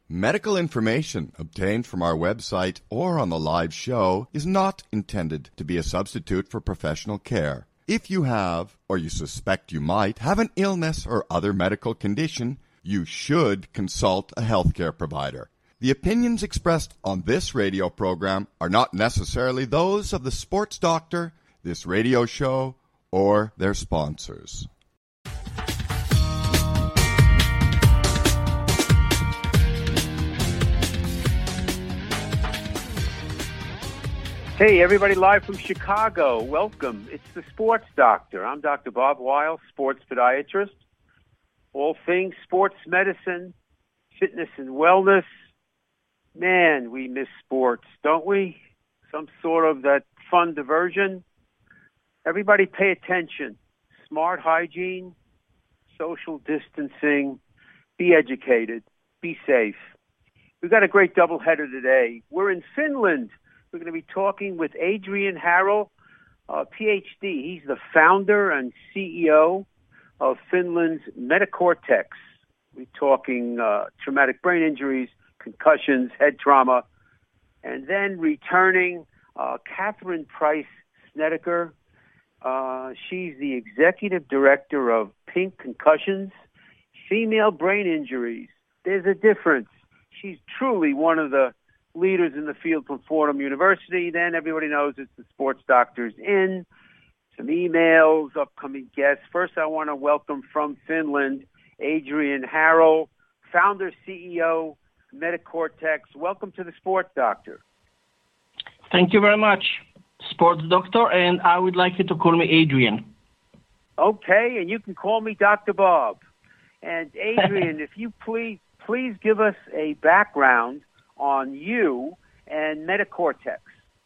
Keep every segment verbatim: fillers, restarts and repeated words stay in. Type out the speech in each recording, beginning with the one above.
Medical information obtained from our website or on the live show is not intended to be a substitute for professional care. If you have, or you suspect you might, have an illness or other medical condition, you should consult a healthcare provider. The opinions expressed on this radio program are not necessarily those of the sports doctor, this radio show, or their sponsors. Hey, everybody, live from Chicago. Welcome. It's the Sports Doctor. I'm Doctor Bob Weil, sports podiatrist. All things sports medicine, fitness and wellness. Man, we miss sports, don't we? Some sort of that fun diversion. Everybody pay attention. Smart hygiene, social distancing, be educated, be safe. We've got a great doubleheader today. We're in Finland. We're going to be talking with Adrian Harel, uh, P H D. He's the founder and C E O of Finland's Metacortex. We're talking uh, traumatic brain injuries, concussions, head trauma. And then returning, uh, Catherine Price Snedeker. Uh, she's the executive director of Pink Concussions, female brain injuries. There's a difference. She's truly one of the leaders in the field from Fordham University. Then everybody knows it's the Sports Doctors in. Some emails, upcoming guests. First, I want to welcome from Finland, Adrian Harel, founder, C E O, Metacortex. Welcome to the Sports Doctor. Thank you very much, Sports Doctor, and I would like you to call me Adrian. Okay, and you can call me Doctor Bob. And Adrian, if you please, please give us a background on you and Metacortex.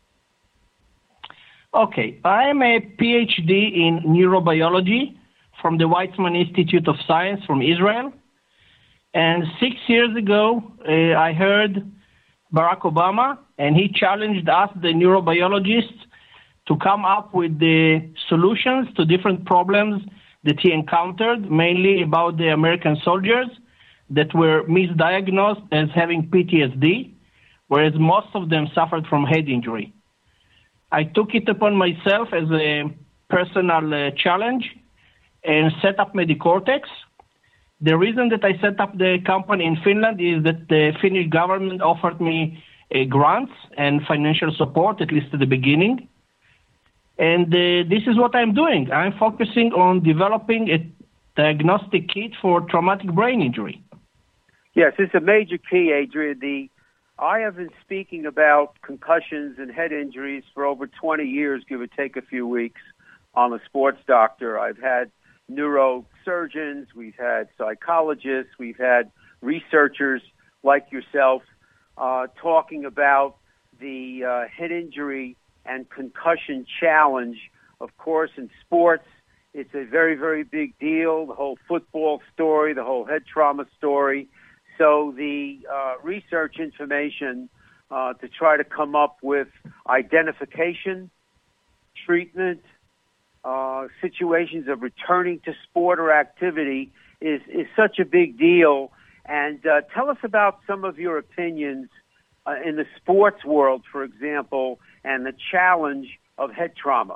Okay, I am a P H D in neurobiology from the Weizmann Institute of Science from Israel. And six years ago, uh, I heard Barack Obama, and he challenged us, the neurobiologists, to come up with the solutions to different problems that he encountered, mainly about the American soldiers that were misdiagnosed as having P T S D, whereas most of them suffered from head injury. I took it upon myself as a personal uh, challenge and set up Metacortex. The reason that I set up the company in Finland is that the Finnish government offered me uh, grants and financial support, at least at the beginning. And uh, this is what I'm doing. I'm focusing on developing a diagnostic kit for traumatic brain injury. Yes, it's a major key, Adrian. The, I have been speaking about concussions and head injuries for over twenty years, give or take a few weeks, on the Sports Doctor. I've had neurosurgeons, we've had psychologists, we've had researchers like yourself uh, talking about the uh, head injury and concussion challenge. Of course, in sports, it's a very, very big deal, the whole football story, the whole head trauma story. So the uh, research information uh, to try to come up with identification, treatment, uh, situations of returning to sport or activity is, is such a big deal. And uh, tell us about some of your opinions uh, in the sports world, for example, and the challenge of head trauma.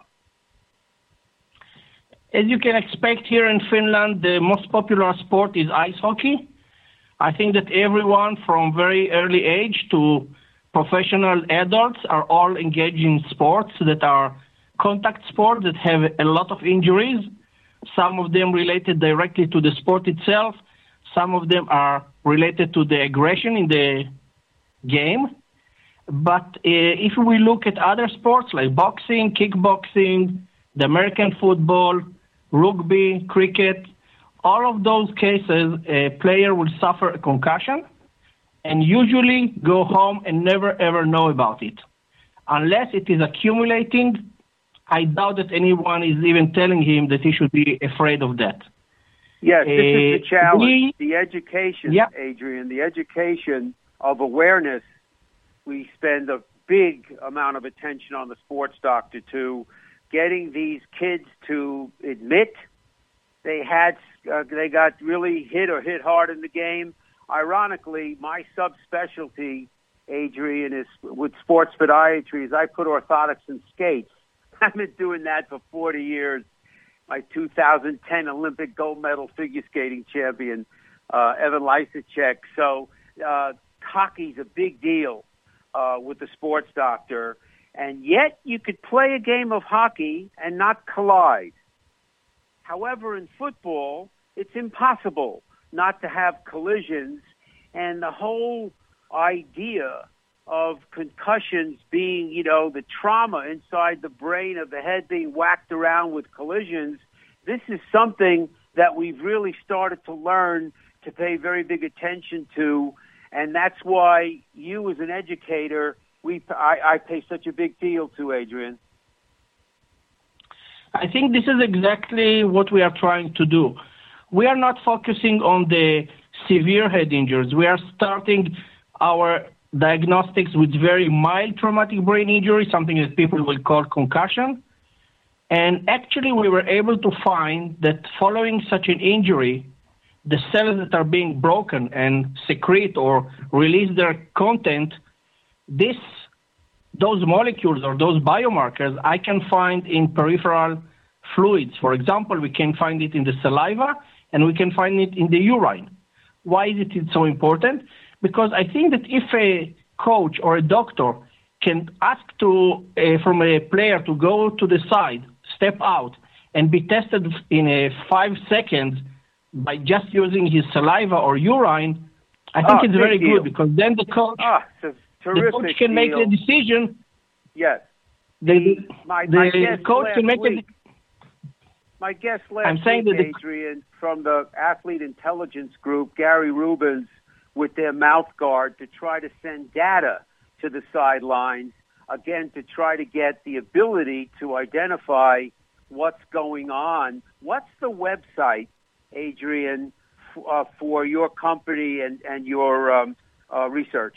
As you can expect here in Finland, the most popular sport is ice hockey. I think that everyone from very early age to professional adults are all engaged in sports that are contact sports that have a lot of injuries. Some of them related directly to the sport itself. Some of them are related to the aggression in the game. But uh, if we look at other sports like boxing, kickboxing, the American football, rugby, cricket, all of those cases, a player will suffer a concussion and usually go home and never, ever know about it. Unless it is accumulating, I doubt that anyone is even telling him that he should be afraid of that. Yes, this uh, is the challenge, we, the education, yeah. Adrian, the education of awareness. We spend a big amount of attention on the Sports Doctor to getting these kids to admit they had, uh, they got really hit or hit hard in the game. ironically, my subspecialty, Adrian, is with sports podiatry, is I put orthotics in skates. I've been doing that for forty years. My two thousand ten Olympic gold medal figure skating champion, uh, Evan Lysacek. So uh, hockey's a big deal uh, with the sports doctor. And yet you could play a game of hockey and not collide. However, in football, it's impossible not to have collisions. And the whole idea of concussions being, you know, the trauma inside the brain of the head being whacked around with collisions, this is something that we've really started to learn to pay very big attention to. And that's why you as an educator, we I, I pay such a big deal to, Adrian. I think this is exactly what we are trying to do. We are not focusing on the severe head injuries. We are starting our diagnostics with very mild traumatic brain injury, something that people will call concussion. And actually, we were able to find that following such an injury, the cells that are being broken and secrete or release their content, this, those molecules or those biomarkers, I can find in peripheral fluids. For example, we can find it in the saliva and we can find it in the urine. Why is it so important? Because I think that if a coach or a doctor can ask to uh, from a player to go to the side, step out, and be tested in a five seconds by just using his saliva or urine, I think oh, it's very deal. good because then the coach, oh, it's a terrific the coach can deal. make the decision. Yes. The, the, my, the my guest coach last can make week, a My guest last I'm saying week, that the, Adrian, from the Athlete Intelligence Group, Gary Rubens, with their mouth guard to try to send data to the sidelines, again, to try to get the ability to identify what's going on. What's the website, Adrian, f- uh, for your company and, and your um, uh, research?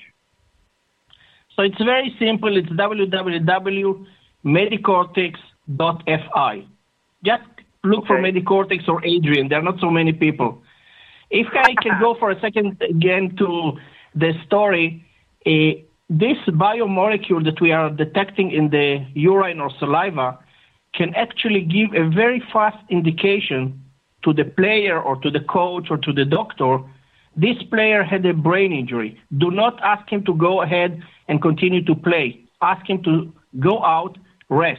So it's very simple. It's w w w dot medicortex dot f i. Just look okay. for Medicortex or Adrian. There are not so many people. If I can go for a second again to the story, uh, this biomolecule that we are detecting in the urine or saliva can actually give a very fast indication to the player or to the coach or to the doctor, this player had a brain injury. Do not ask him to go ahead and continue to play. Ask him to go out, rest.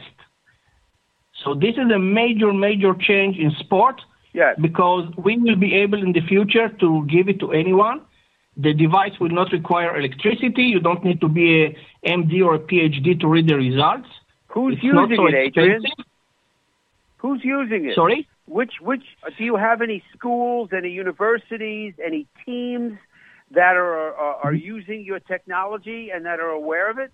So this is a major, major change in sport. Yes. Because we will be able in the future to give it to anyone. The device will not require electricity. You don't need to be a M D or a P H D to read the results. Who's it's using not so it, Adrian? expensive. Who's using it? Sorry? Which, which, do you have any schools, any universities, any teams that are, are, are using your technology and that are aware of it?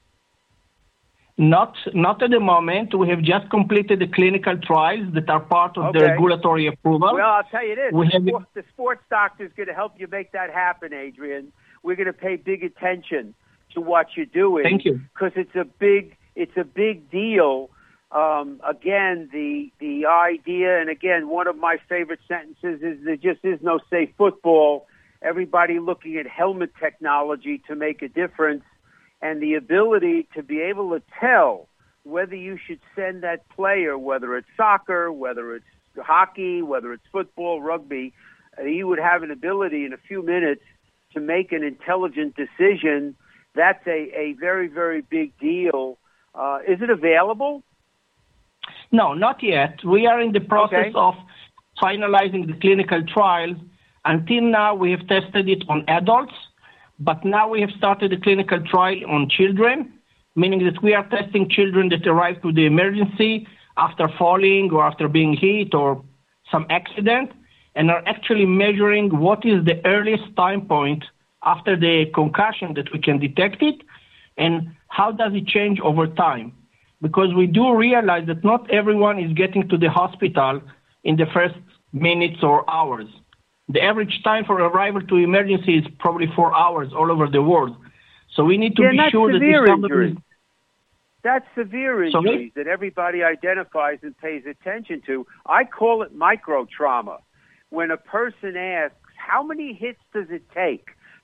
Not not at the moment. We have just completed the clinical trials that are part of okay. the regulatory approval. Well, I'll tell you this. We the, have sport, the sports doctor is going to help you make that happen, Adrian. We're going to pay big attention to what you're doing. Thank you. Because it's a big, it's a big deal. Um, again, the the idea, and again, one of my favorite sentences is there just is no safe football. Everybody looking at helmet technology to make a difference. And the ability to be able to tell whether you should send that player, whether it's soccer, whether it's hockey, whether it's football, rugby, uh, you would have an ability in a few minutes to make an intelligent decision. That's a, a very, very big deal. Uh, is it available? No, not yet. We are in the process okay. of finalizing the clinical trials. Until now, we have tested it on adults. But now we have started a clinical trial on children, meaning that we are testing children that arrive to the emergency after falling or after being hit or some accident, and are actually measuring what is the earliest time point after the concussion that we can detect it, and how does it change over time. Because we do realize that not everyone is getting to the hospital in the first minutes or hours. The average time for arrival to emergency is probably four hours all over the world. So we need to yeah, be sure that severe if somebody... injuries. That's severe injuries Sorry? that everybody identifies and pays attention to. I call it micro trauma. When a person asks, how many hits does it take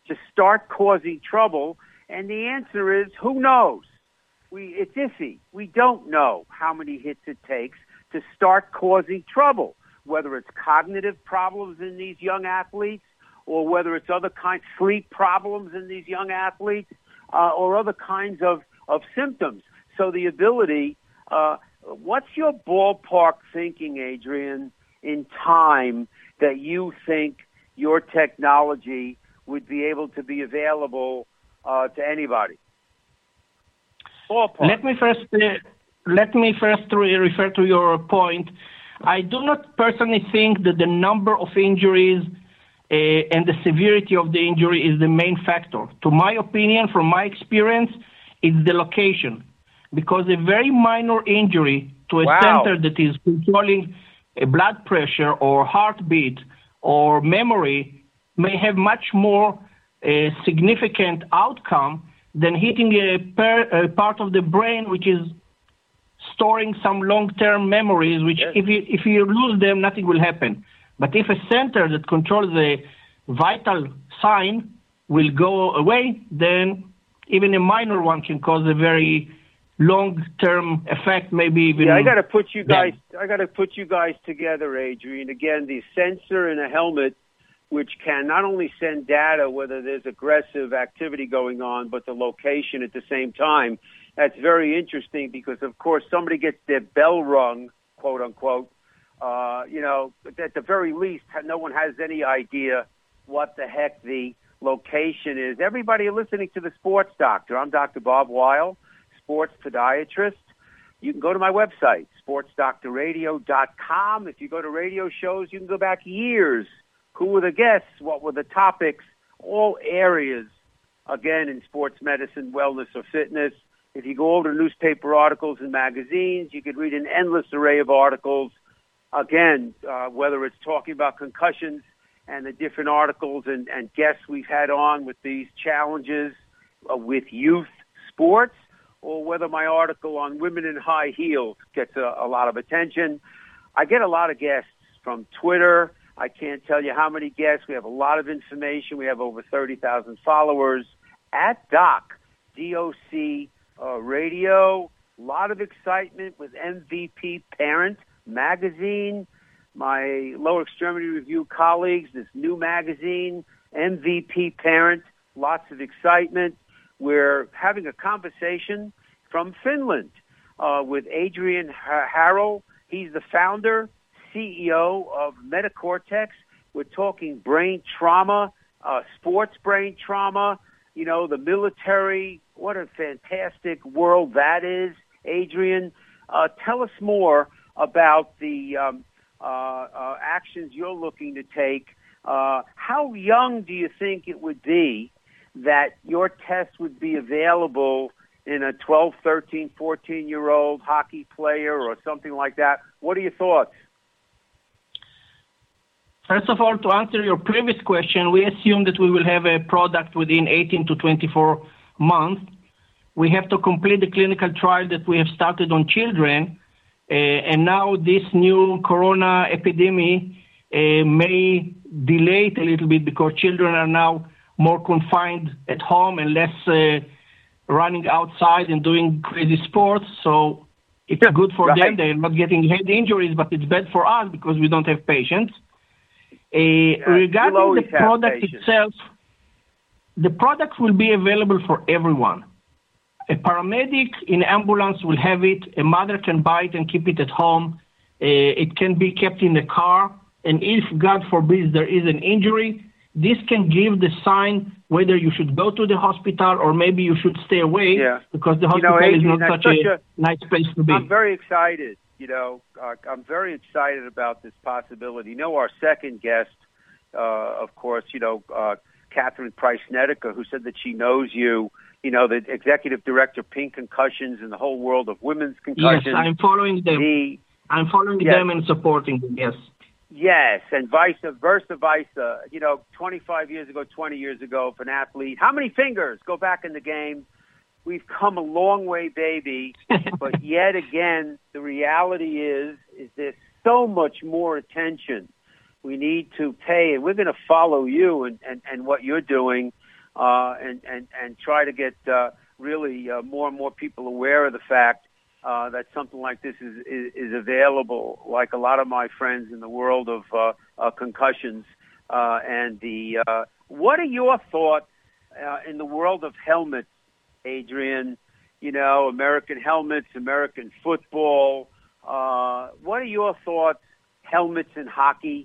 to start causing trouble? And the answer is, who knows? We, it's iffy. We don't know how many hits it takes to start causing trouble, whether it's cognitive problems in these young athletes or whether it's other kinds, sleep problems in these young athletes uh, or other kinds of, of symptoms. So the ability, uh, what's your ballpark thinking, Adrian, in time that you think your technology would be able to be available uh, to anybody? Ballpark. Let me first uh, let me first re- refer to your point. I do not personally think that the number of injuries uh, and the severity of the injury is the main factor. To my opinion, from my experience, it's the location. Because a very minor injury to a wow. center that is controlling a blood pressure or heartbeat or memory may have much more uh, significant outcome than hitting a, per, a part of the brain which is storing some long-term memories, which yes. if you if you lose them, nothing will happen. But if a center that controls the vital sign will go away, then even a minor one can cause a very long-term effect, maybe even. Yeah, I got to put you guys. Death. I got to put you guys together, Adrian. Again, the sensor in a helmet, which can not only send data whether there's aggressive activity going on, but the location at the same time. That's very interesting because, of course, somebody gets their bell rung, quote unquote. Uh, you know, at the very least, no one has any idea what the heck the location is. Everybody listening to the Sports Doctor. I'm Doctor Bob Weil, sports podiatrist. You can go to my website, sports doctor radio dot com. If you go to radio shows, you can go back years. Who were the guests? What were the topics? All areas, again, in sports medicine, wellness, or fitness. If you go over to newspaper articles and magazines, you could read an endless array of articles. Again, uh, whether it's talking about concussions and the different articles and, and guests we've had on with these challenges uh, with youth sports, or whether my article on women in high heels gets a, a lot of attention. I get a lot of guests from Twitter. I can't tell you how many guests. We have a lot of information. We have over thirty thousand followers at Doc, D O C uh, Radio. A lot of excitement with M V P Parent magazine. My lower extremity review colleagues, this new magazine, M V P Parent. Lots of excitement. We're having a conversation from Finland uh, with Adrian Harel. He's the founder, C E O of MetaCortex. We're talking brain trauma, uh, sports brain trauma, you know, the military. What a fantastic world that is. Adrian, uh, tell us more about the um, uh, uh, actions you're looking to take. Uh, how young do you think it would be that your test would be available in a twelve, thirteen, fourteen-year-old hockey player or something like that? What are your thoughts? First of all, to answer your previous question, we assume that we will have a product within eighteen to twenty-four months. We have to complete the clinical trial that we have started on children, uh, and now this new corona epidemic uh, may delay it a little bit because children are now more confined at home and less uh, running outside and doing crazy sports. So it's yeah, good for right. them. They're not getting head injuries, but it's bad for us because we don't have patients. Uh, yeah, regarding the product itself, the product will be available for everyone. A paramedic in ambulance will have it. A mother can buy it and keep it at home. Uh, it can be kept in the car. And if, God forbid, there is an injury, this can give the sign whether you should go to the hospital or maybe you should stay away yeah. because the hospital you know, Adrian, is not such, such a, a nice place to be. I'm very excited. You know, uh, I'm very excited about this possibility. You know, our second guest, uh, of course, you know, uh, Catherine Price-Snedeker, who said that she knows you, you know, the executive director, Pink Concussions, in the whole world of women's concussions. Yes, I'm following them. The, I'm following yes. them and supporting them, yes. Yes, and vice versa, vice. You know, twenty-five years ago, twenty years ago, if an athlete, how many fingers go back in the game? We've come a long way, baby. But yet again, the reality is, is there's so much more attention we need to pay, and we're going to follow you and, and, and what you're doing uh, and, and, and try to get uh, really uh, more and more people aware of the fact uh, that something like this is, is, is available, like a lot of my friends in the world of uh, uh, concussions. Uh, and the uh, what are your thoughts uh, in the world of helmets, Adrian? You know, American helmets, American football. Uh, what are your thoughts, helmets in hockey?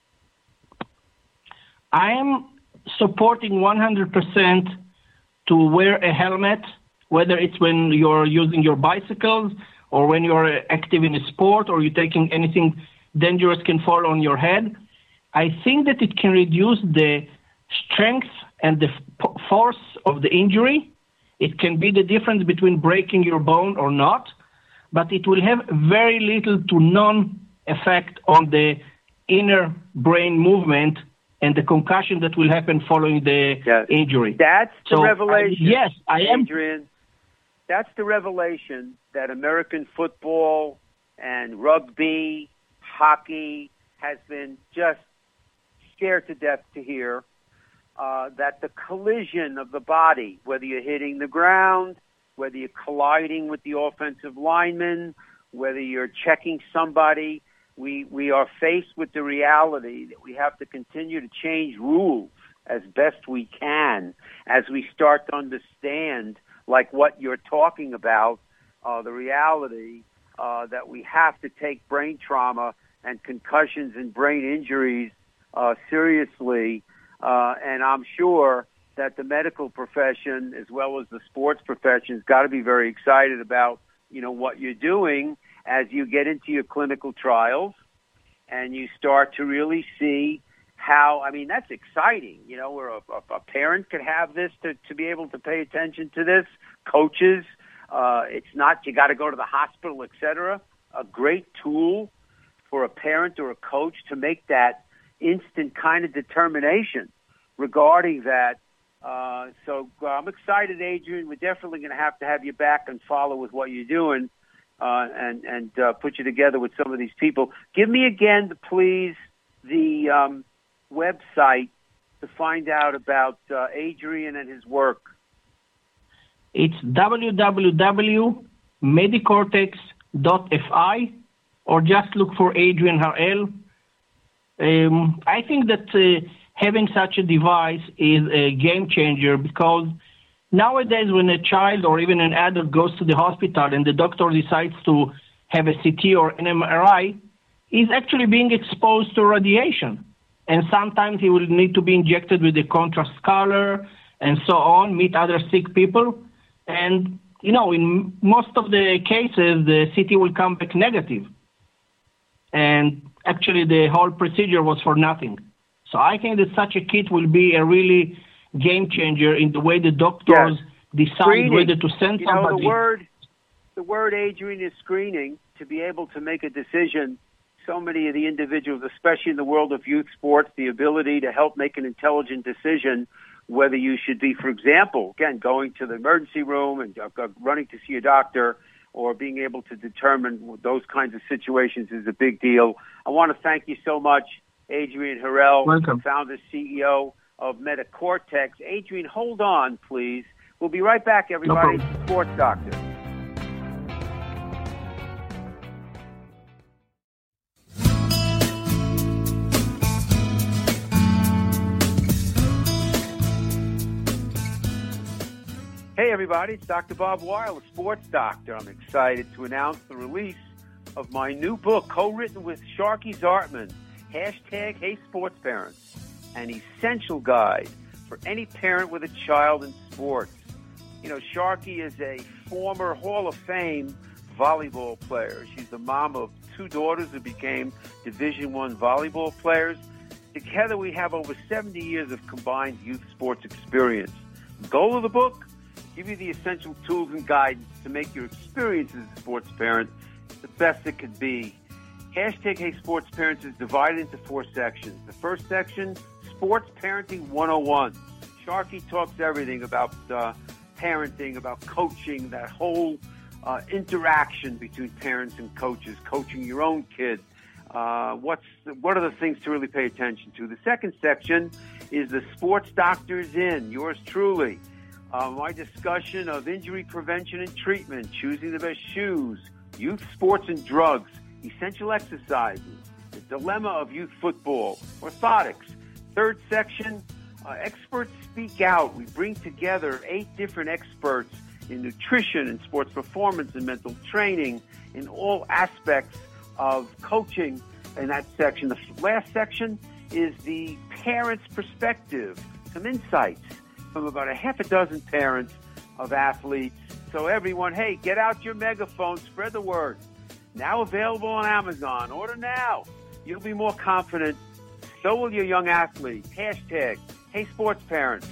I am supporting one hundred percent to wear a helmet, whether it's when you're using your bicycles or when you're active in a sport or you're taking anything dangerous can fall on your head. I think that it can reduce the strength and the f- force of the injury. It can be the difference between breaking your bone or not, but it will have very little to none effect on the inner brain movement and the concussion that will happen following the yes. injury. That's the so, revelation. I, yes, I am. Adrian, that's the revelation that American football and rugby, hockey has been just scared to death to hear. Uh, that the collision of the body, whether you're hitting the ground, whether you're colliding with the offensive lineman, whether you're checking somebody, we, we are faced with the reality that we have to continue to change rules as best we can as we start to understand, like what you're talking about, uh, the reality uh, that we have to take brain trauma and concussions and brain injuries uh, seriously. Uh, and I'm sure that the medical profession, as well as the sports profession, has got to be very excited about, you know, what you're doing as you get into your clinical trials and you start to really see how, I mean, that's exciting, you know, where a, a, a parent could have this to, to be able to pay attention to this, coaches, uh, it's not, you got to go to the hospital, et cetera. A great tool for a parent or a coach to make that instant kind of determination regarding that. Uh, so uh, I'm excited, Adrian. We're definitely going to have to have you back and follow with what you're doing uh, and, and uh, put you together with some of these people. Give me again, please, the um, website to find out about uh, Adrian and his work. It's w w w dot medicortex dot f i or just look for Adrian Harel. Um, I think that uh, having such a device is a game changer because nowadays when a child or even an adult goes to the hospital and the doctor decides to have a C T or an M R I, he's actually being exposed to radiation. And sometimes he will need to be injected with a contrast color and so on, meet other sick people. And, you know, in most of the cases, the C T will come back negative. And actually the whole procedure was for nothing. So I think that such a kit will be a really game changer in the way the doctors yes. decide screening. Whether to send you somebody. Know, the word, the word, Adrian, is screening, to be able to make a decision. So many of the individuals, especially in the world of youth sports, the ability to help make an intelligent decision whether you should be, for example, again, going to the emergency room and uh, running to see a doctor, or being able to determine those kinds of situations is a big deal. I want to thank you so much, Adrian Harel, Welcome. Founder, C E O of MediCortex. Adrian, hold on, please. We'll be right back, everybody. No it's the Sports Doctor. Hey, everybody, it's Doctor Bob Weil, a sports doctor. I'm excited to announce the release of my new book, co-written with Sharky Zartman, hashtag Hey Sports Parents, an essential guide for any parent with a child in sports. You know, Sharky is a former Hall of Fame volleyball player. She's the mom of two daughters who became Division One volleyball players. Together, we have over seventy years of combined youth sports experience. The goal of the book? Give you the essential tools and guidance to make your experience as a sports parent the best it could be. Hashtag Hey Sports Parents is divided into four sections. The first section, Sports Parenting one oh one. Sharky talks everything about uh, parenting, about coaching, that whole uh, interaction between parents and coaches, coaching your own kid. Uh, what's what are the things to really pay attention to? The second section is the Sports Doctor's In, yours truly. Uh, my discussion of injury prevention and treatment, choosing the best shoes, youth sports and drugs, essential exercises, the dilemma of youth football, orthotics. Third section, uh, experts speak out. We bring together eight different experts in nutrition and sports performance and mental training in all aspects of coaching in that section. The last section is the parent's perspective, some insights from about a half a dozen parents of athletes. So everyone, hey, get out your megaphone, spread the word. Now available on Amazon. Order now. You'll be more confident. So will your young athlete. Hashtag, hey sports parents.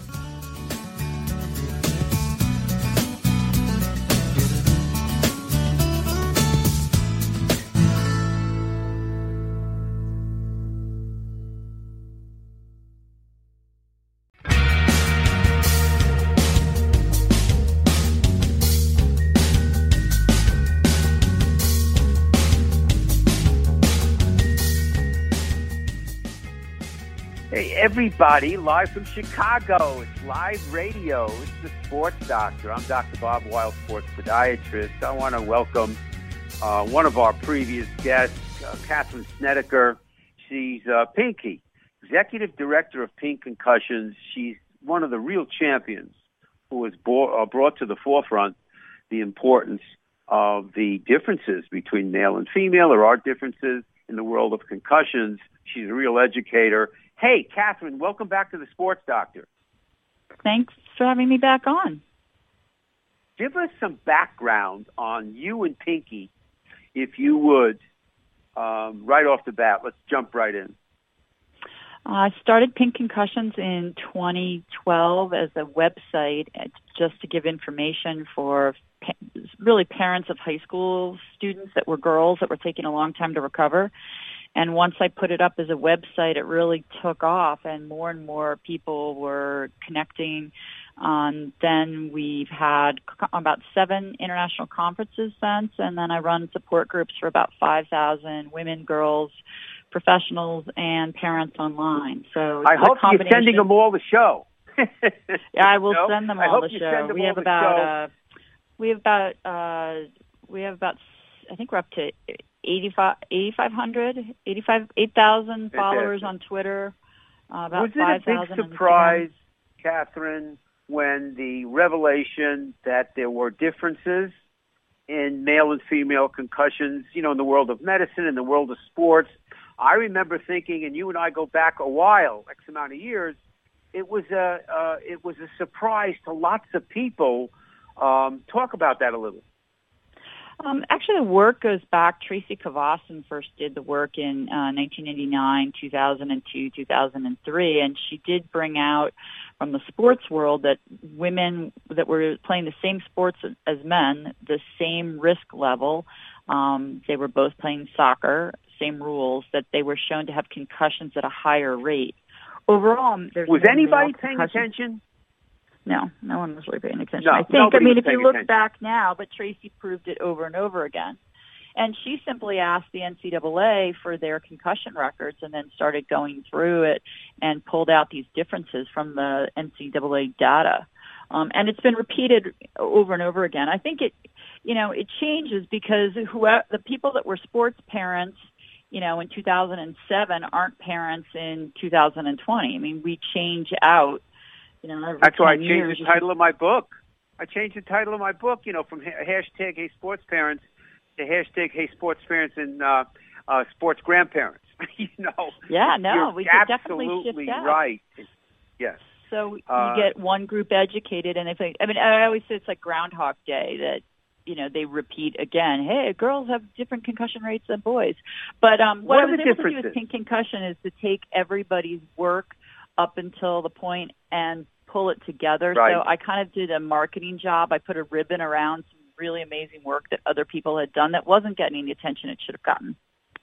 Hey, everybody, live from Chicago. It's live radio. It's the Sports Doctor. I'm Doctor Bob Weil, sports podiatrist. I want to welcome uh, one of our previous guests, uh, Catherine Snedeker. She's uh, Pinky, Executive Director of Pink Concussions. She's one of the real champions who has bo- uh, brought to the forefront the importance of the differences between male and female. There are differences in the world of concussions. She's a real educator. Hey, Catherine, welcome back to the Sports Doctor. Thanks for having me back on. Give us some background on you and Pinky, if you would, um, right off the bat. Let's jump right in. I started Pink Concussions in twenty twelve as a website just to give information for pa- really parents of high school students that were girls that were taking a long time to recover. And once I put it up as a website, it really took off, and more and more people were connecting. Um, then we've had co- about seven international conferences since, and then I run support groups for about five thousand women, girls, professionals, and parents online. So I hope you're sending them all the show. Yeah, I will no? send them I all hope the you show. Send them we all have the about show. uh, we have about uh, we have about I think we're up to eighty-five hundred, eighty-five, eight thousand followers on Twitter, uh, about Was it five a big thousand surprise, Catherine, when the revelation that there were differences in male and female concussions, you know, in the world of medicine, in the world of sports? I remember thinking, and you and I go back a while, X amount of years, it was a, uh, it was a surprise to lots of people. Um, talk about that a little. Um, actually, the work goes back. Tracy Kavassen first did the work in uh, nineteen ninety-nine, two thousand two, two thousand three, and she did bring out from the sports world that women that were playing the same sports as men, the same risk level, um, they were both playing soccer, same rules, that they were shown to have concussions at a higher rate. Overall, there's was no anybody male paying concussion. attention? No, no one was really paying attention. No, I think, I mean, if you look attention. back now, but Tracy proved it over and over again. And she simply asked the N C double A for their concussion records and then started going through it and pulled out these differences from the N C double A data. Um, and it's been repeated over and over again. I think it, you know, it changes because whoever, the people that were sports parents, you know, in two thousand seven aren't parents in two thousand twenty. I mean, we change out. You know, That's why I changed years. the title of my book. I changed the title of my book, you know, from ha- hashtag Hey Sports Parents to hashtag Hey Sports Parents and uh, uh, Sports Grandparents. you know. Yeah, no, You're we could definitely absolutely shift that. right. Yes. So Uh, you get one group educated, and if I, I mean, I always say it's like Groundhog Day that you know they repeat again. Hey, girls have different concussion rates than boys. But um, what, What I are was the able to do differences? with Pink Concussion is to take everybody's work up until the point and pull it together. Right. So I kind of did a marketing job. I put a ribbon around some really amazing work that other people had done that wasn't getting the attention it should have gotten.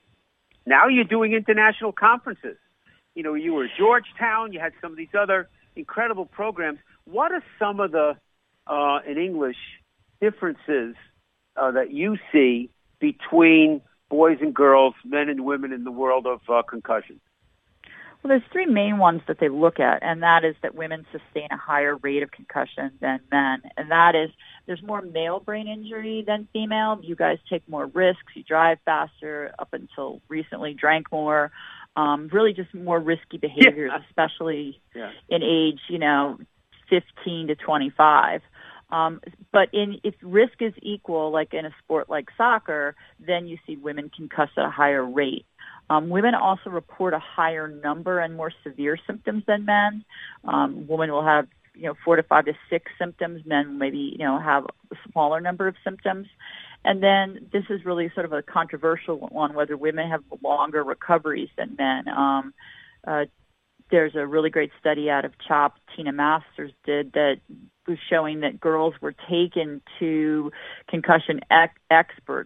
Now you're doing international conferences. You know, you were at Georgetown. You had some of these other incredible programs. What are some of the, uh, in English, differences uh, that you see between boys and girls, men and women in the world of uh, concussion? Well, there's three main ones that they look at, and that is that women sustain a higher rate of concussion than men. And that is there's more male brain injury than female. You guys take more risks. You drive faster, up until recently drank more. Um, really just more risky behaviors, yeah. especially yeah. in age, you know, fifteen to twenty-five. Um, but in, if risk is equal, like in a sport like soccer, then you see women concuss at a higher rate. Um, women also report a higher number and more severe symptoms than men. Um, women will have, you know, four to five to six symptoms. Men maybe, you know, have a smaller number of symptoms. And then this is really sort of a controversial one, whether women have longer recoveries than men. Um, uh, there's a really great study out of CHOP Tina Masters did that was showing that girls were taken to concussion ex- experts,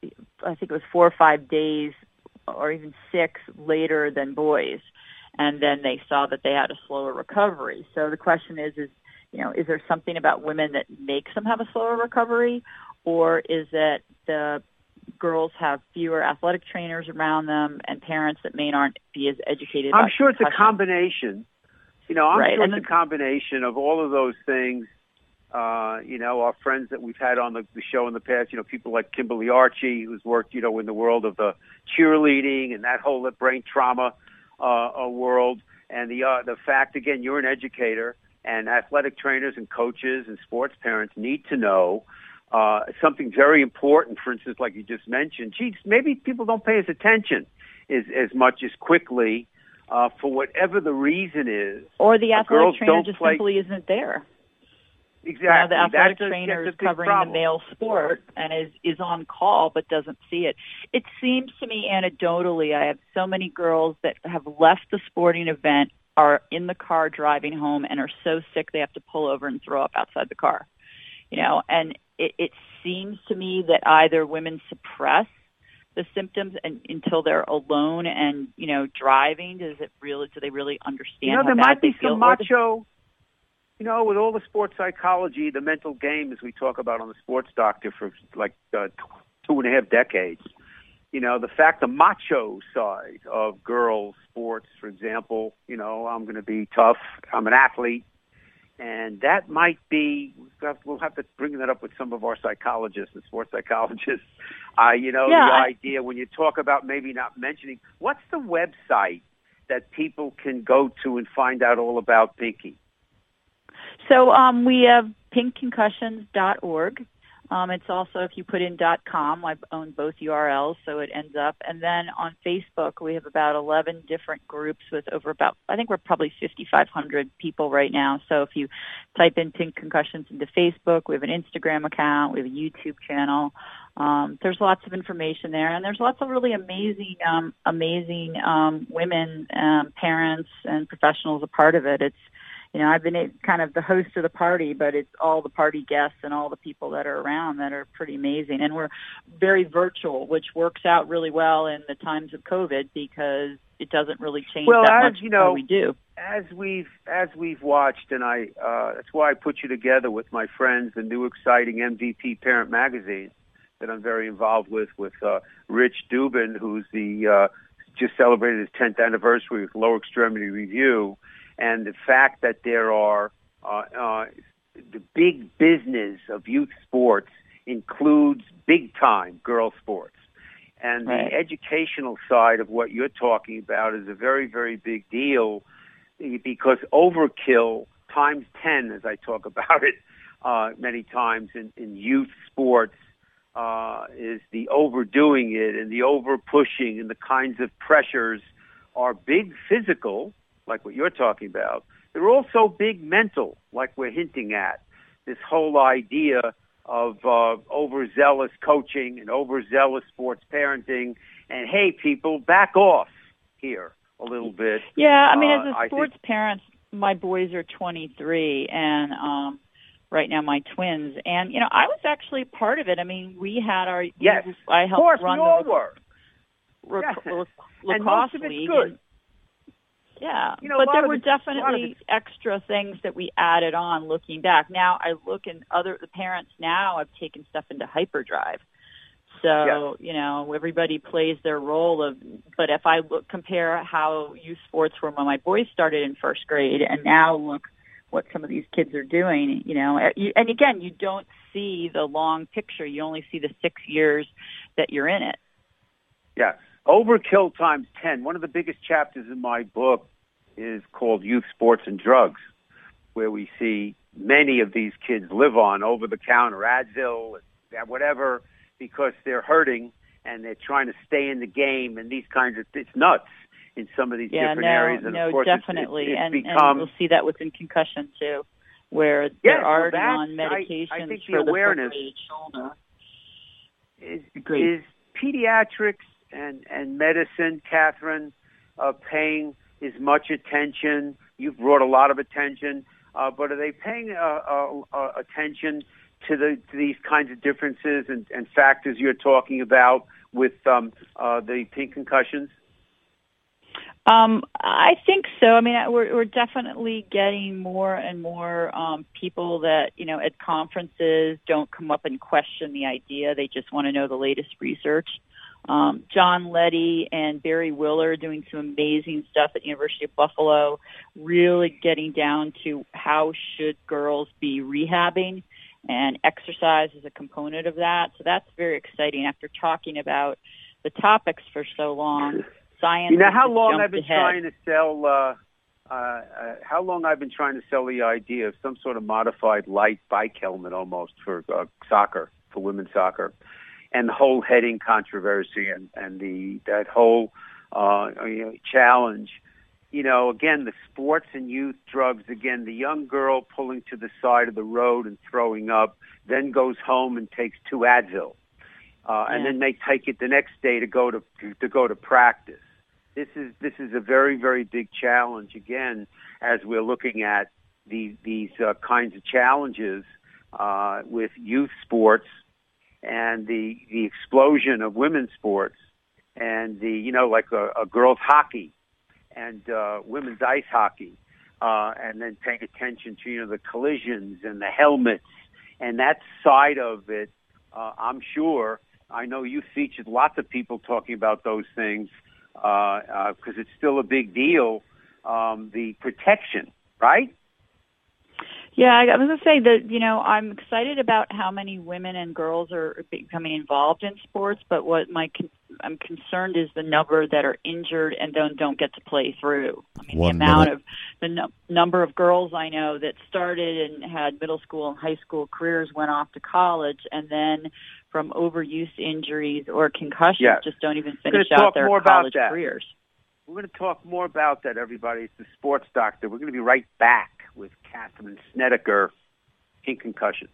I think it was four or five days or even six later than boys. And then they saw that they had a slower recovery. So the question is, is, you know, is there something about women that makes them have a slower recovery? Or is it the girls have fewer athletic trainers around them and parents that may not be as educated about I'm sure concussion? It's a combination. You know, I'm right. sure and it's then, a combination of all of those things. Uh, you know, our friends that we've had on the, the show in the past, you know, people like Kimberly Archie, who's worked, you know, in the world of the cheerleading and that whole brain trauma uh, world. And the uh, the fact, again, you're an educator, and athletic trainers and coaches and sports parents need to know uh, something very important, for instance, like you just mentioned. Geez, maybe people don't pay as attention as, as much as quickly uh, for whatever the reason is. Or the athletic uh, trainer just play... simply isn't there. Exactly. You know, the athletic that's a, trainer that's is covering problem. the male sport and is, is on call but doesn't see it. It seems to me anecdotally, I have so many girls that have left the sporting event, are in the car driving home, and are so sick they have to pull over and throw up outside the car. You know, and it, it seems to me that either women suppress the symptoms and, until they're alone and, you know, driving. Does it really, do they really understand you know, how there bad might be they feel? some macho... You know, with all the sports psychology, the mental game, as we talk about on the Sports Doctor for like uh, two and a half decades, you know, the fact the macho side of girls' sports, for example, you know, I'm going to be tough, I'm an athlete, and that might be, we'll have to bring that up with some of our psychologists and sports psychologists. Uh, you know, yeah, the I- idea when you talk about maybe not mentioning, what's the website that people can go to and find out all about Pinky? So um, we have pink concussions dot org. Um, it's also, if you put in .com, I own both U R Ls, so it ends up. And then on Facebook, we have about eleven different groups with over about, I think we're probably fifty-five hundred people right now. So if you type in Pink Concussions into Facebook, we have an Instagram account, we have a YouTube channel. Um, there's lots of information there, and there's lots of really amazing, um, amazing um, women, um, parents, and professionals a part of it. It's You know, I've been kind of the host of the party, but it's all the party guests and all the people that are around that are pretty amazing. And we're very virtual, which works out really well in the times of COVID because it doesn't really change well, that as, much you know, how we do. As we've as we've watched, and I uh, that's why I put you together with my friends, the new exciting M V P Parent Magazine that I'm very involved with, with uh, Rich Dubin, who's the uh, just celebrated his tenth anniversary with Lower Extremity Review. And the fact that there are uh, uh, the big business of youth sports includes big-time girl sports. And right. the educational side of what you're talking about is a very, very big deal because overkill times ten, as I talk about it uh, many times in, in youth sports, uh, is the overdoing it and the over-pushing and the kinds of pressures are big physical, like what you're talking about. They're also big mental, like we're hinting at. This whole idea of uh, overzealous coaching and overzealous sports parenting. And, hey, people, back off here a little bit. Yeah, I mean, uh, as a sports think- parent, my boys are twenty-three, and um, right now my twins. And, you know, I was actually part of it. I mean, we had our yes, – I helped of course, run we all the were. Rec- yes. Lac- and lacrosse most of it's league. good. And, Yeah, you know, but there were it, definitely extra things that we added on looking back. Now I look and other the parents now have taken stuff into hyperdrive. So, yeah. you know, everybody plays their role of, but if I look, compare how youth sports were when my boys started in first grade and now look what some of these kids are doing, you know, and again, you don't see the long picture. You only see the six years that you're in it. Yes. Overkill times ten. One of the biggest chapters in my book is called Youth Sports and Drugs, where we see many of these kids live on over-the-counter Advil, whatever, because they're hurting and they're trying to stay in the game and these kinds of, it's nuts in some of these yeah, different no, areas. And no, of course, definitely. It's, it's, it's and, become, and we'll see that within concussion too, where yes, they're well, already on medications I, I think for the awareness the shoulder. Is, Great. is pediatrics and, and medicine, Catherine, uh, paying as much attention? You've brought a lot of attention, uh, but are they paying uh, uh, uh, attention to the to these kinds of differences and, and factors you're talking about with um, uh, the pink concussions? Um, I think so. I mean, we're, we're definitely getting more and more um, people that, you know, at conferences don't come up and question the idea. They just want to know the latest research. Um, John Letty and Barry Willer are doing some amazing stuff at the University of Buffalo, really getting down to how should girls be rehabbing, and exercise is a component of that. So that's very exciting after talking about the topics for so long. Science. You know how long I've been ahead. trying to sell, uh, uh, uh, how long I've been trying to sell the idea of some sort of modified light bike helmet almost for uh, soccer, for women's soccer. And the whole heading controversy and, and the that whole uh, you know, challenge, you know, again, the sports and youth drugs, again, the young girl pulling to the side of the road and throwing up, then goes home and takes two Advil. Uh, yeah. And then they take it the next day to go to, to to go to practice. This is this is a very, very big challenge, again, as we're looking at the, these uh, kinds of challenges uh, with youth sports and the the explosion of women's sports and the, you know, like a, a girls' hockey and uh, women's ice hockey, uh, and then paying attention to, you know, the collisions and the helmets and that side of it. Uh, I'm sure, I know you featured lots of people talking about those things because uh, uh, it's still a big deal, um, the protection, right? Yeah, I was going to say that, you know, I'm excited about how many women and girls are becoming involved in sports, but what my con- I'm concerned is the number that are injured and don't don't get to play through. I mean, One the amount minute. of the no- number of girls I know that started and had middle school and high school careers, went off to college, and then from overuse injuries or concussions Yeah. just don't even We're finish gonna out talk their more about college that. careers. We're going to talk more about that, everybody. It's the Sports Doctor. We're going to be right back with Catherine Snedeker, Pink Concussions.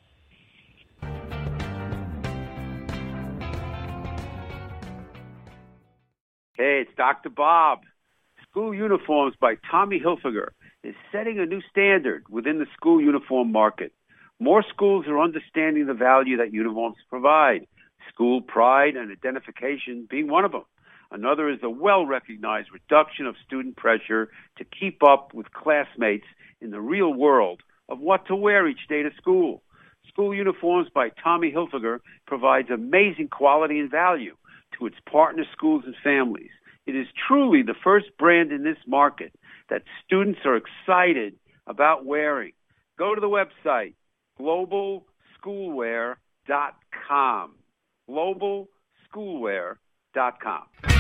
Hey, it's Doctor Bob. School Uniforms by Tommy Hilfiger is setting a new standard within the school uniform market. More schools are understanding the value that uniforms provide, school pride and identification being one of them. Another is the well-recognized reduction of student pressure to keep up with classmates in the real world of what to wear each day to school. School Uniforms by Tommy Hilfiger provides amazing quality and value to its partner schools and families. It is truly the first brand in this market that students are excited about wearing. Go to the website, global schoolwear dot com. global schoolwear dot com.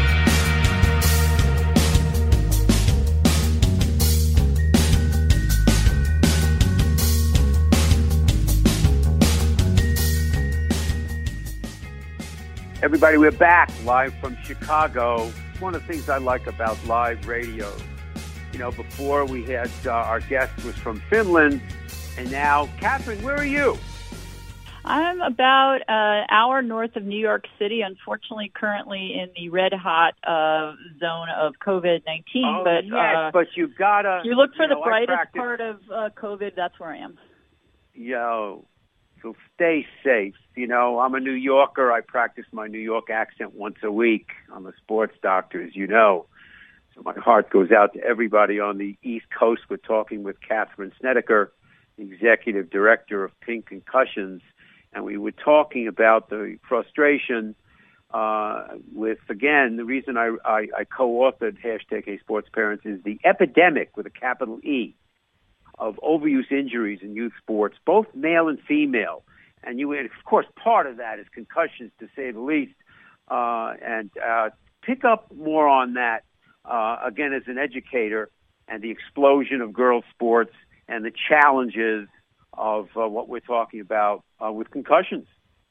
Everybody, we're back live from Chicago. It's one of the things I like about live radio. You know, before we had uh, our guest was from Finland, and now, Catherine, where are you? I'm about an hour north of New York City, unfortunately currently in the red-hot uh, zone of COVID nineteen. Oh, but, yes, uh, but you've got to... if you look for you the know, brightest practice, part of uh, COVID, that's where I am. Yo, so stay safe. You know, I'm a New Yorker. I practice my New York accent once a week. I'm a sports doctor, as you know. So my heart goes out to everybody on the East Coast. We're talking with Catherine Snedeker, the Executive Director of Pink Concussions. and we were talking about the frustration uh, with, again, the reason I, I, I co-authored hashtag Hey Sports Parents is the epidemic with a capital E of overuse injuries in youth sports, both male and female. And you, of course, part of that is concussions, to say the least. Uh, and uh, pick up more on that, uh, again, as an educator, and the explosion of girls' sports and the challenges of uh, what we're talking about uh, with concussions.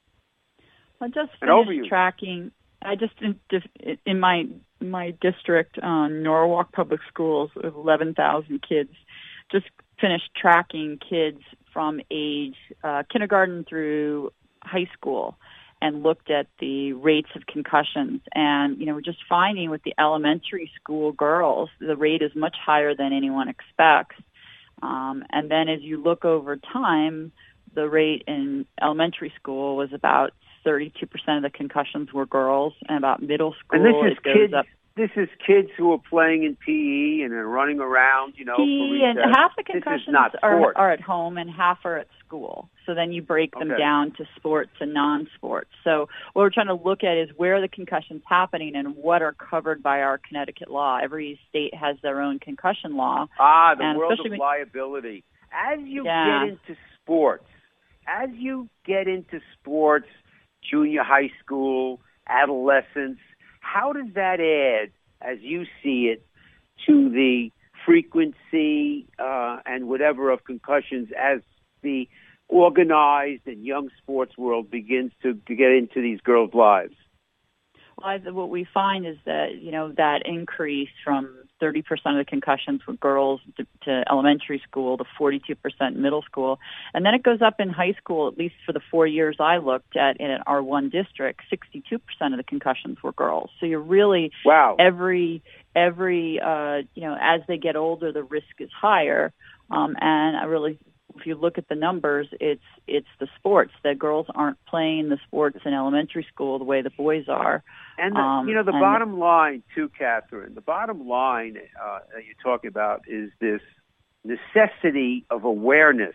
I just finished tracking. I just in, in my my district, uh, Norwalk Public Schools, eleven thousand kids. Just finished tracking kids from age uh, kindergarten through high school, and looked at the rates of concussions. And you know, we're just finding with the elementary school girls, the rate is much higher than anyone expects. Um, and then as you look over time, the rate in elementary school was about thirty-two percent of the concussions were girls, and about middle school, and this is it goes kids, up. This is kids who are playing in P E and are running around, you know. P E, for and half the concussions are, are at home and half are at school. So then you break them okay. down to sports and non-sports. So what we're trying to look at is where are the concussions happening and what are covered by our Connecticut law. Every state has their own concussion law. Ah, the and world of when, liability. As you yeah. get into sports, as you get into sports, junior high school, adolescence, how does that add, as you see it, to the frequency uh, and whatever of concussions as the organized and young sports world begins to, to get into these girls' lives? Well, I, what we find is that, you know, that increase from thirty percent of the concussions with girls to, to elementary school to forty-two percent middle school. And then it goes up in high school, at least for the four years I looked at in an R one district, sixty-two percent of the concussions were girls. So you're really, wow. every, every uh, you know, as they get older, the risk is higher. Um, and I really, if you look at the numbers, it's it's the sports. The girls aren't playing the sports in elementary school the way the boys are. And, the, um, you know, the and bottom line, too, Catherine, the bottom line uh, that you're talking about is this necessity of awareness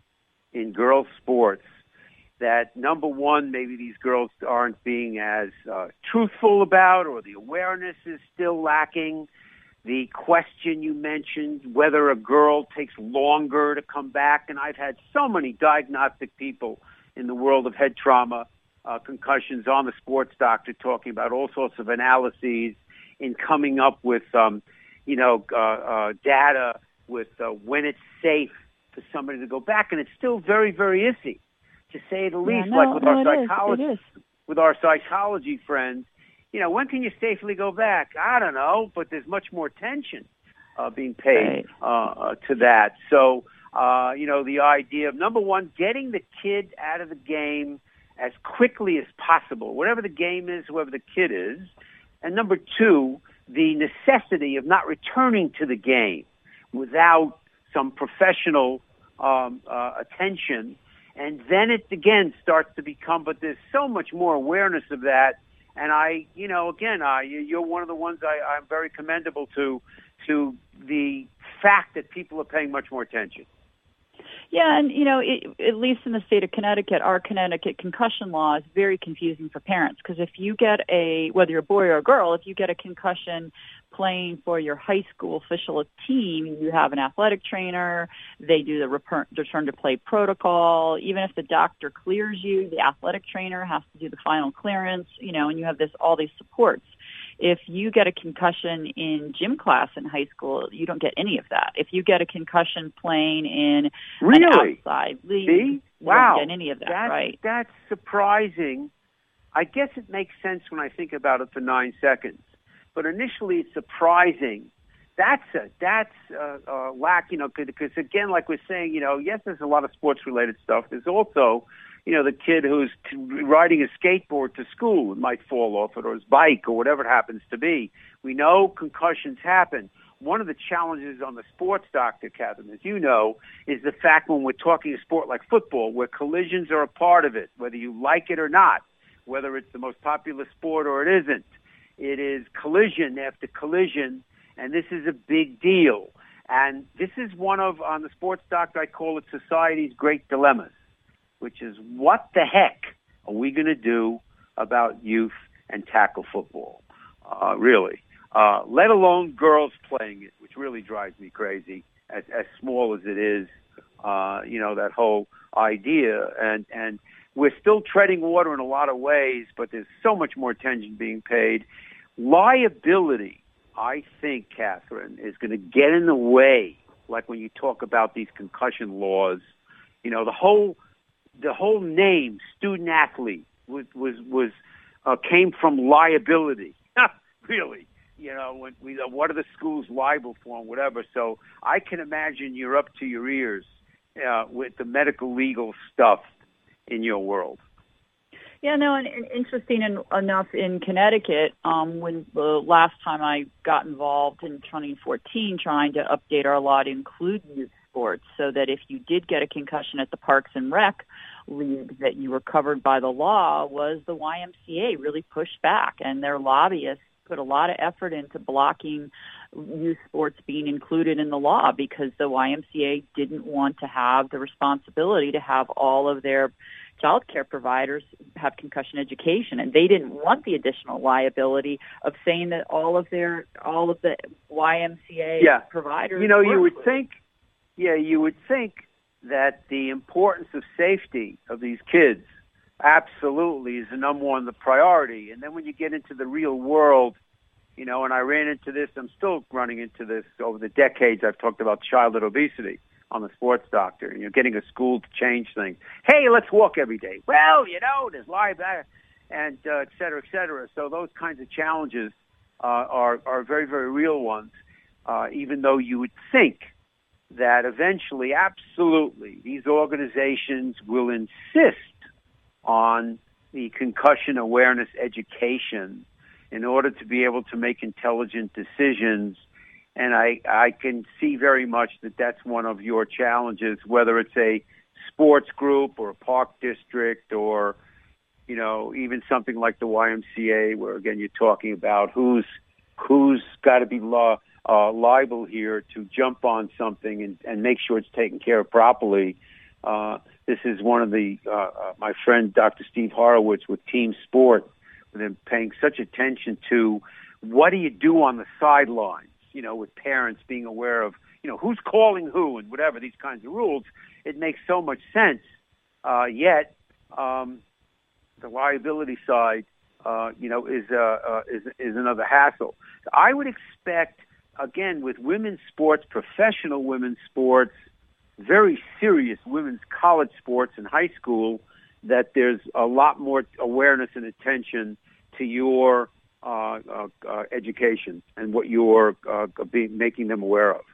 in girls' sports that, number one, maybe these girls aren't being as uh, truthful about, or the awareness is still lacking. The question you mentioned, whether a girl takes longer to come back, and I've had so many diagnostic people in the world of head trauma, uh, concussions on the Sports Doctor talking about all sorts of analyses in coming up with, um, you know, uh, uh, data with uh, when it's safe for somebody to go back, and it's still very, very iffy, to say the least. Yeah, no, like with no, our it psychology, is. It is. with our psychology friends. You know, when can you safely go back? I don't know, but there's much more attention uh, being paid right. uh, uh, to that. So, uh, you know, the idea of, number one, getting the kid out of the game as quickly as possible, whatever the game is, whoever the kid is. And number two, the necessity of not returning to the game without some professional um, uh, attention. And then it, again, starts to become, but there's so much more awareness of that. And I, you know, again, I, you're one of the ones I, I'm very commendable to, to the fact that people are paying much more attention. Yeah, and, you know, it, at least in the state of Connecticut, our Connecticut concussion law is very confusing for parents, because if you get a, whether you're a boy or a girl, if you get a concussion playing for your high school official team, you have an athletic trainer, they do the return, return to play protocol. Even if the doctor clears you, the athletic trainer has to do the final clearance, you know, and you have this all these supports. If you get a concussion in gym class in high school, you don't get any of that. If you get a concussion playing in really? an outside league, See? you wow. don't get any of that, that's, right? That's surprising. I guess it makes sense when I think about it for nine seconds. But initially it's surprising. That's a, that's a, a lack, you know, because again, like we're saying, you know, yes, there's a lot of sports-related stuff. There's also, you know, the kid who's t- riding a skateboard to school and might fall off it, or his bike, or whatever it happens to be. We know concussions happen. One of the challenges on the Sports Doctor, Catherine, as you know, is the fact when we're talking a sport like football, where collisions are a part of it, whether you like it or not, whether it's the most popular sport or it isn't. It is collision after collision, and this is a big deal. And this is one of, on the Sports Doctor, I call it society's great dilemmas. which is what the heck are we going to do about youth and tackle football, uh, really, uh, let alone girls playing it, which really drives me crazy, as, as small as it is, uh, you know, that whole idea. And, and we're still treading water in a lot of ways, but there's so much more attention being paid. Liability, I think, Catherine, is going to get in the way, like when you talk about these concussion laws. You know, the whole the whole name, student athlete, was was was uh, came from liability. Really, you know, when we what are the schools liable for and whatever. So I can imagine you're up to your ears uh, with the medical legal stuff in your world. Yeah, no, and, and interesting in, enough in Connecticut, um, when the last time I got involved in twenty fourteen trying to update our law to include youth sports so that if you did get a concussion at the Parks and Rec League that you were covered by the law, was the Y M C A really pushed back, and their lobbyists put a lot of effort into blocking youth sports being included in the law because the Y M C A didn't want to have the responsibility to have all of their child care providers have concussion education, and they didn't want the additional liability of saying that all of their all of the Y M C A yeah. providers. You know, you would with. think, yeah, you would think that the importance of safety of these kids absolutely is the number one, the priority. And then when you get into the real world, you know, and I ran into this, I'm still running into this over the decades. I've talked about childhood obesity on the Sports Doctor, you know, getting a school to change things. Hey, let's walk every day. Well, you know, there's live and uh, et cetera, et cetera. So those kinds of challenges uh, are, are very, very real ones, uh, even though you would think that eventually, absolutely, these organizations will insist on the concussion awareness education in order to be able to make intelligent decisions. And I, I can see very much that that's one of your challenges, whether it's a sports group or a park district or, you know, even something like the Y M C A, where, again, you're talking about who's who's got to be law, uh, liable here to jump on something and, and make sure it's taken care of properly. Uh, this is one of the, uh, uh, my friend Doctor Steve Horowitz with Team Sport, with him paying such attention to what do you do on the sidelines, you know, with parents being aware of, you know, who's calling who and whatever, these kinds of rules. It makes so much sense. Uh, yet, um, the liability side, uh, you know, is, uh, uh, is, is another hassle. I would expect, again, with women's sports, professional women's sports, very serious women's college sports in high school, that there's a lot more awareness and attention to your uh, uh, uh, education and what you're uh, being, making them aware of.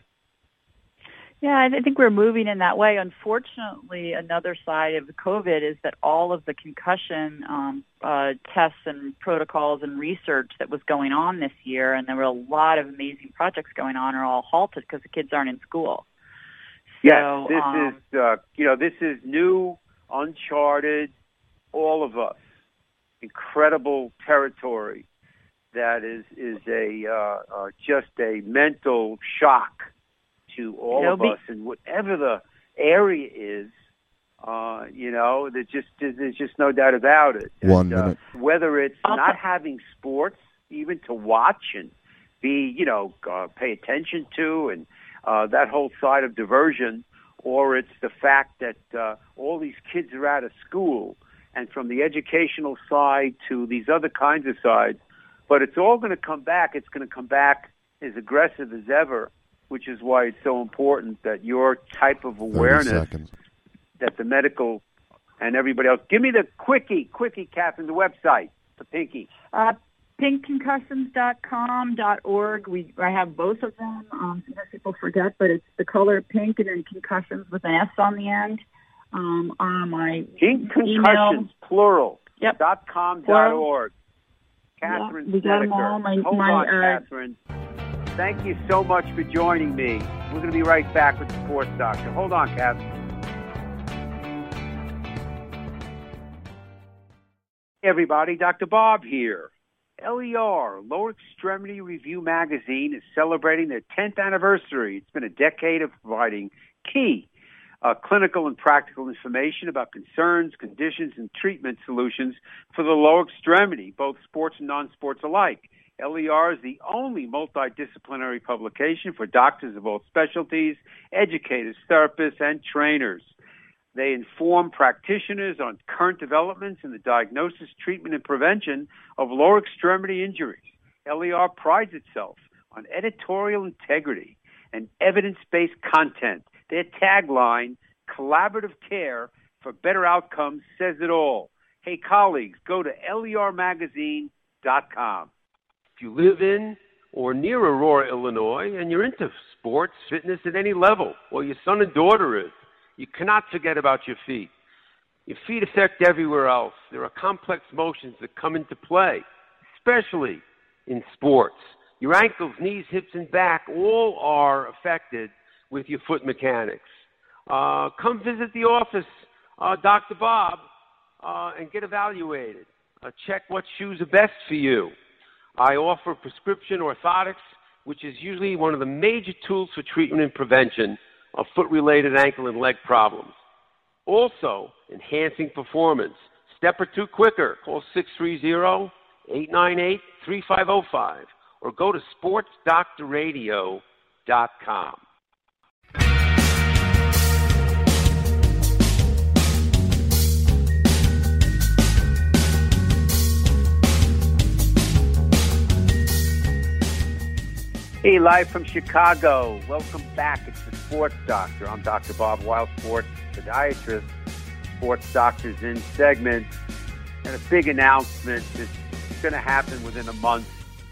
Yeah, I think we're moving in that way. Unfortunately, another side of the COVID is that all of the concussion um, uh, tests and protocols and research that was going on this year, and there were a lot of amazing projects going on, are all halted because the kids aren't in school. Yes, so, this um, is, uh, you know, this is new, uncharted, all of us, incredible territory that is, is a uh, uh, just a mental shock to all It'll of be- us, and whatever the area is, uh, you know, there's just there's just no doubt about it. One and, minute. Uh, whether it's I'll not t- having sports, even to watch and be, you know, uh, pay attention to, and uh, that whole side of diversion, or it's the fact that uh, all these kids are out of school, and from the educational side to these other kinds of sides, but it's all going to come back. It's going to come back as aggressive as ever, which is why it's so important that your type of awareness, that the medical and everybody else. Give me the quickie, quickie, Catherine, the website, the Pinky. Uh, pink concussions dot com dot org. We I have both of them. Um, sometimes people forget, but it's the color pink and then concussions with an S on the end. Um, on my Pink email. Concussions, plural, Yep. dot com dot Plural. org. Catherine Yeah, we got 'em all. Snedeker. My- Hold my, on, uh, Catherine. Thank you so much for joining me. We're going to be right back with the Sports Doctor. Hold on, Catherine. Hey, everybody. Doctor Bob here. L E R, Lower Extremity Review Magazine, is celebrating their tenth anniversary. It's been a decade of providing key uh, clinical and practical information about concerns, conditions, and treatment solutions for the lower extremity, both sports and non-sports alike. L E R is the only multidisciplinary publication for doctors of all specialties, educators, therapists, and trainers. They inform practitioners on current developments in the diagnosis, treatment, and prevention of lower extremity injuries. L E R prides itself on editorial integrity and evidence-based content. Their tagline, collaborative care for better outcomes, says it all. Hey, colleagues, go to L E R magazine dot com. If you live in or near Aurora, Illinois, and you're into sports, fitness at any level, or your son and daughter is, you cannot forget about your feet. Your feet affect everywhere else. There are complex motions that come into play, especially in sports. Your ankles, knees, hips, and back all are affected with your foot mechanics. Uh, come visit the office, uh, Doctor Bob, uh, and get evaluated. Uh, check what shoes are best for you. I offer prescription orthotics, which is usually one of the major tools for treatment and prevention of foot-related ankle and leg problems. Also, enhancing performance. Step or two quicker. Call six three zero, eight nine eight, three five zero five or go to sports doctor radio dot com. Hey, live from Chicago. Welcome back. It's the Sports Doctor. I'm Doctor Bob Weil, sports podiatrist. Sports Doctors in segment. And a big announcement that's going to happen within a month.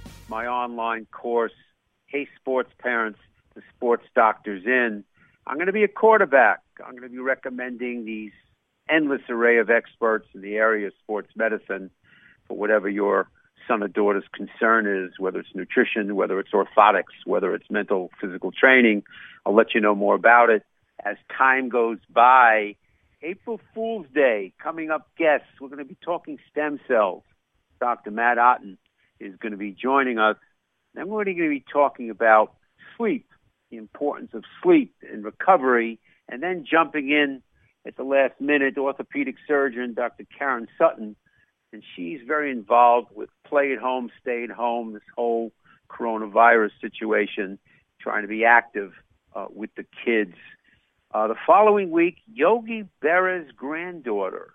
My online course, Hey Sports Parents, the Sports Doctors in. I'm going to be a quarterback. I'm going to be recommending these endless array of experts in the area of sports medicine for whatever your son or daughter's concern is, whether it's nutrition, whether it's orthotics, whether it's mental, physical training. I'll let you know more about it as time goes by. April Fool's Day, coming up guests. We're going to be talking stem cells. Doctor Matt Otten is going to be joining us. Then we're going to be talking about sleep, the importance of sleep and recovery, and then jumping in at the last minute, orthopedic surgeon Doctor Karen Sutton, and she's very involved with play at home, stay at home, this whole coronavirus situation, trying to be active uh, with the kids. Uh, the following week, Yogi Berra's granddaughter,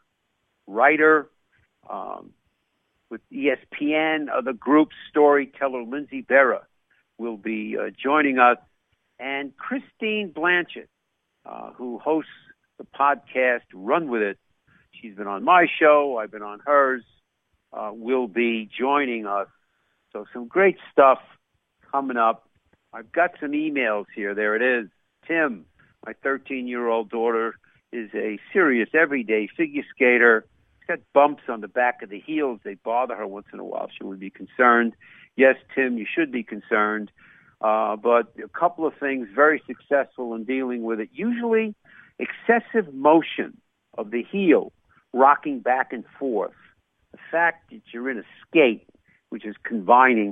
writer um, with E S P N, uh, the group storyteller Lindsay Berra will be uh, joining us, and Christine Blanchett, uh, who hosts the podcast Run With It. She's been on my show. I've been on hers. Uh, will be joining us. So some great stuff coming up. I've got some emails here. There it is. Tim, my thirteen-year-old daughter, is a serious everyday figure skater. She's got bumps on the back of the heels. They bother her once in a while. She would be concerned. Yes, Tim, you should be concerned. Uh, but a couple of things, very successful in dealing with it. Usually excessive motion of the heel, rocking back and forth. The fact that you're in a skate, which is confining,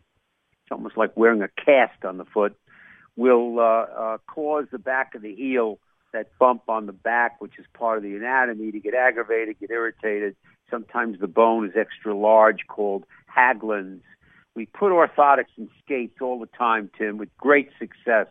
it's almost like wearing a cast on the foot, will uh, uh, cause the back of the heel, that bump on the back, which is part of the anatomy, to get aggravated, get irritated. Sometimes the bone is extra large, called Haglund's. We put orthotics in skates all the time, Tim, with great success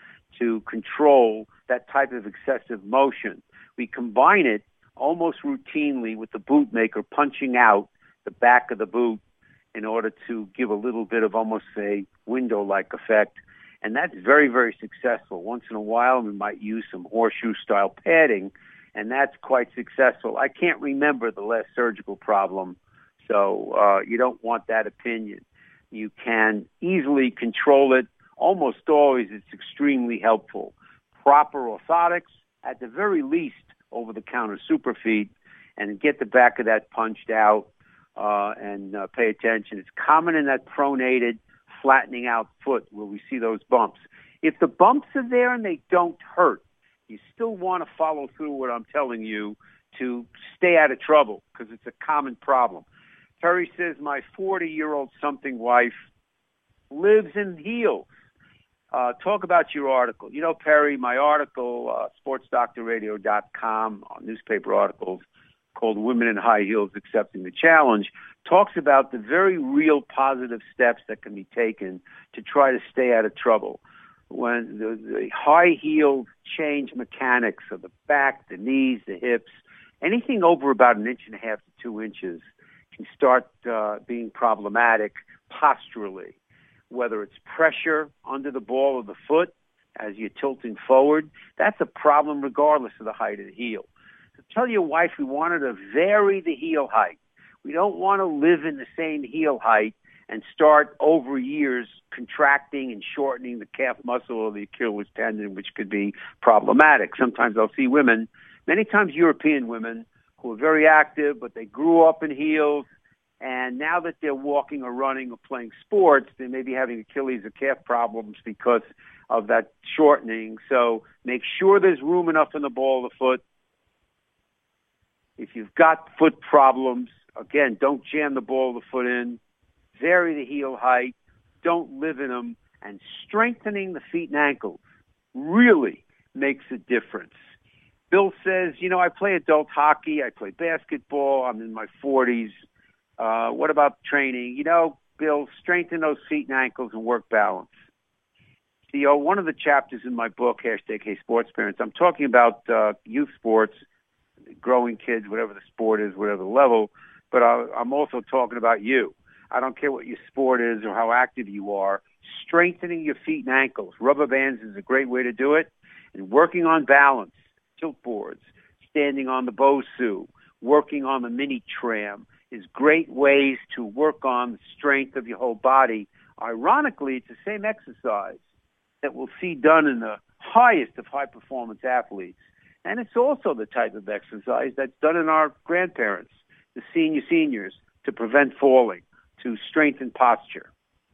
to control that type of excessive motion. We combine it almost routinely with the boot maker punching out the back of the boot in order to give a little bit of almost a window-like effect. And that's very, very successful. Once in a while, we might use some horseshoe-style padding, and that's quite successful. I can't remember the last surgical problem, so uh, you don't want that opinion. You can easily control it. Almost always, it's extremely helpful. Proper orthotics, at the very least, over-the-counter Superfeet, and get the back of that punched out uh, and uh, pay attention. It's common in that pronated, flattening out foot where we see those bumps. If the bumps are there and they don't hurt, you still want to follow through what I'm telling you to stay out of trouble because it's a common problem. Terry says, my forty-year-old something wife lives in heels. Uh, talk about your article. You know, Perry, my article, uh, sports doctor radio dot com, uh, newspaper articles called Women in High Heels Accepting the Challenge, talks about the very real positive steps that can be taken to try to stay out of trouble. When the, the high heel change mechanics of the back, the knees, the hips, anything over about an inch and a half to two inches can start uh, being problematic posturally, whether it's pressure under the ball of the foot as you're tilting forward. That's a problem regardless of the height of the heel. So tell your wife we wanted to vary the heel height. We don't want to live in the same heel height and start over years contracting and shortening the calf muscle or the Achilles tendon, which could be problematic. Sometimes I'll see women, many times European women, who are very active, but they grew up in heels, and now that they're walking or running or playing sports, they may be having Achilles or calf problems because of that shortening. So make sure there's room enough in the ball of the foot. If you've got foot problems, again, don't jam the ball of the foot in. Vary the heel height. Don't live in them. And strengthening the feet and ankles really makes a difference. Bill says, you know, I play adult hockey. I play basketball. I'm in my forties. Uh, what about training? You know, Bill, strengthen those feet and ankles and work balance. See, oh, one of the chapters in my book, hashtag Hey Sports Parents, I'm talking about uh, youth sports, growing kids, whatever the sport is, whatever the level, but I, I'm also talking about you. I don't care what your sport is or how active you are. Strengthening your feet and ankles. Rubber bands is a great way to do it. And working on balance, tilt boards, standing on the Bosu, working on the mini tram is great ways to work on the strength of your whole body. Ironically, it's the same exercise that we'll see done in the highest of high-performance athletes. And it's also the type of exercise that's done in our grandparents, the senior seniors, to prevent falling, to strengthen posture.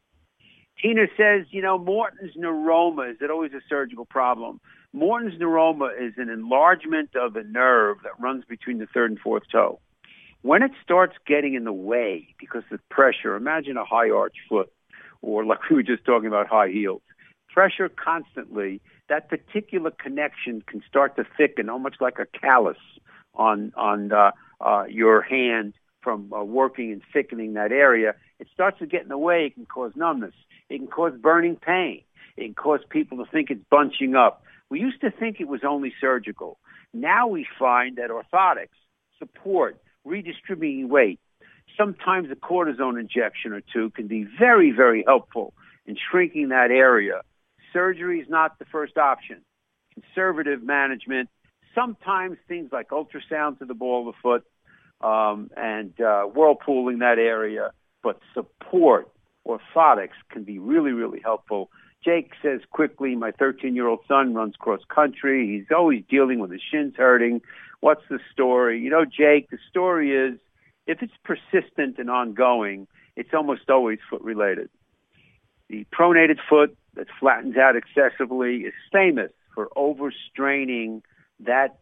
Tina says, you know, Morton's neuroma, is it always a surgical problem? Morton's neuroma is an enlargement of a nerve that runs between the third and fourth toe. When it starts getting in the way because of pressure, imagine a high arch foot, or like we were just talking about high heels. Pressure constantly, that particular connection can start to thicken, almost like a callus on on uh, uh, your hand from uh, working and thickening that area. It starts to get in the way. It can cause numbness. It can cause burning pain. It can cause people to think it's bunching up. We used to think it was only surgical. Now we find that orthotics support redistributing weight. Sometimes a cortisone injection or two can be very, very helpful in shrinking that area. Surgery is not the first option. Conservative management, sometimes things like ultrasound to the ball of the foot um, and uh, whirlpooling that area, but support, orthotics can be really, really helpful. Jake says quickly, my thirteen-year-old son runs cross-country. He's always dealing with his shins hurting. What's the story? You know, Jake, the story is if it's persistent and ongoing, it's almost always foot-related. The pronated foot that flattens out excessively is famous for overstraining that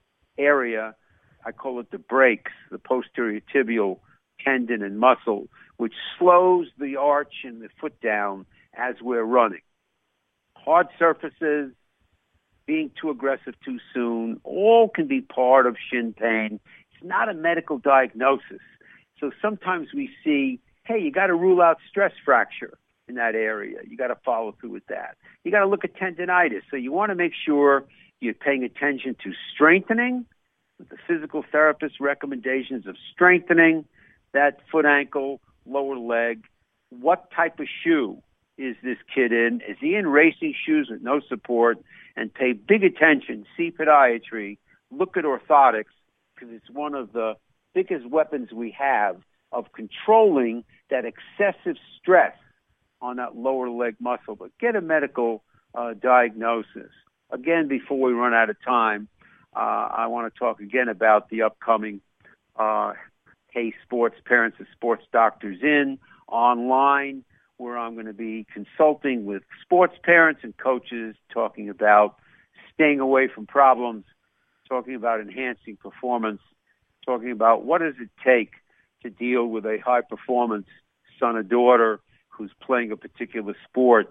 area. I call it the brakes, the posterior tibial tendon and muscle, which slows the arch and the foot down as we're running. Hard surfaces, being too aggressive too soon, all can be part of shin pain. It's not a medical diagnosis. So sometimes we see, hey, you got to rule out stress fracture in that area. You got to follow through with that. You got to look at tendinitis. So you want to make sure you're paying attention to strengthening, with the physical therapist recommendations of strengthening that foot, ankle, lower leg. What type of shoe is this kid in? Is he in racing shoes with no support? And pay big attention, see podiatry, look at orthotics, because it's one of the biggest weapons we have of controlling that excessive stress on that lower leg muscle. But get a medical uh, diagnosis. Again, before we run out of time, uh, I want to talk again about the upcoming uh, Hey Sports Parents and Sports Doctors In online, where I'm going to be consulting with sports parents and coaches, talking about staying away from problems, talking about enhancing performance, talking about what does it take to deal with a high-performance son or daughter who's playing a particular sport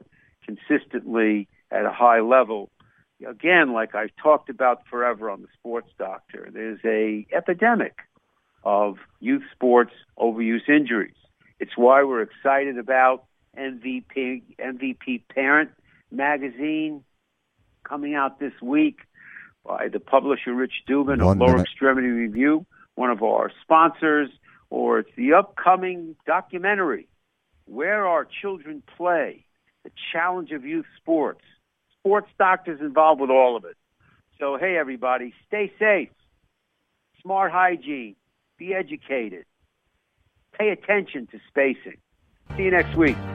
consistently at a high level. Again, like I've talked about forever on the Sports Doctor, there's a epidemic of youth sports overuse injuries. It's why we're excited about M V P M V P Parent magazine coming out this week by the publisher Rich Dubin of One Lower minute. Extremity Review, one of our sponsors, or it's the upcoming documentary, Where Our Children Play, the challenge of youth sports. Sports Doctor's involved with all of it. So, hey, everybody, stay safe, smart hygiene, be educated, pay attention to spacing. See you next week.